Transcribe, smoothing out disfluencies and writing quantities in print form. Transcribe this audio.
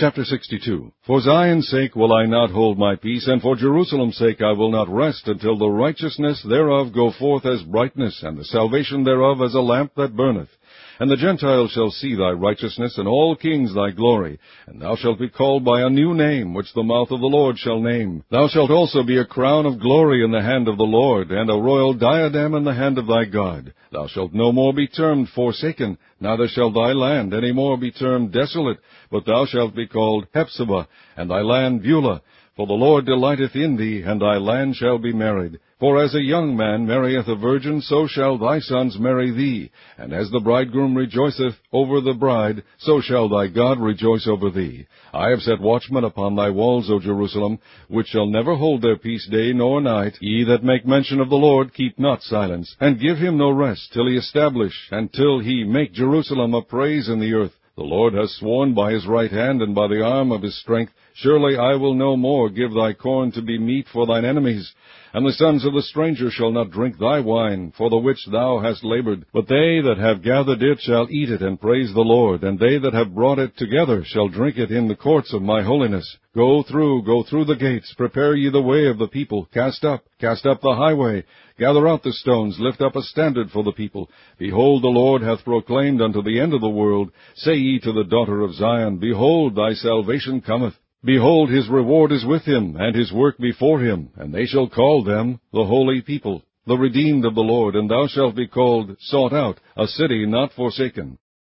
Chapter 62. For Zion's sake will I not hold my peace, and for Jerusalem's sake I will not rest, until the righteousness thereof go forth as brightness, and the salvation thereof as a lamp that burneth. And the Gentiles shall see thy righteousness, and all kings thy glory. And thou shalt be called by a new name, which the mouth of the Lord shall name. Thou shalt also be a crown of glory in the hand of the Lord, and a royal diadem in the hand of thy God. Thou shalt no more be termed forsaken, neither shall thy land any more be termed desolate, but thou shalt be called Hephzibah, and thy land Beulah. For the Lord delighteth in thee, and thy land shall be married. For as a young man marrieth a virgin, so shall thy sons marry thee. And as the bridegroom rejoiceth over the bride, so shall thy God rejoice over thee. I have set watchmen upon thy walls, O Jerusalem, which shall never hold their peace day nor night. Ye that make mention of the Lord, keep not silence, and give him no rest, till he establish, and till he make Jerusalem a praise in the earth. The Lord has sworn by his right hand, and by the arm of his strength, surely I will no more give thy corn to be meat for thine enemies. And the sons of the stranger shall not drink thy wine, for the which thou hast labored. But they that have gathered it shall eat it, and praise the Lord. And they that have brought it together shall drink it in the courts of my holiness. Go through the gates, prepare ye the way of the people. Cast up the highway. Gather out the stones, lift up a standard for the people. Behold, the Lord hath proclaimed unto the end of the world. Say ye to the daughter of Zion, Behold, thy salvation cometh. Behold, his reward is with him, and his work before him, and they shall call them the holy people, the redeemed of the Lord, and thou shalt be called Sought Out, a city not forsaken.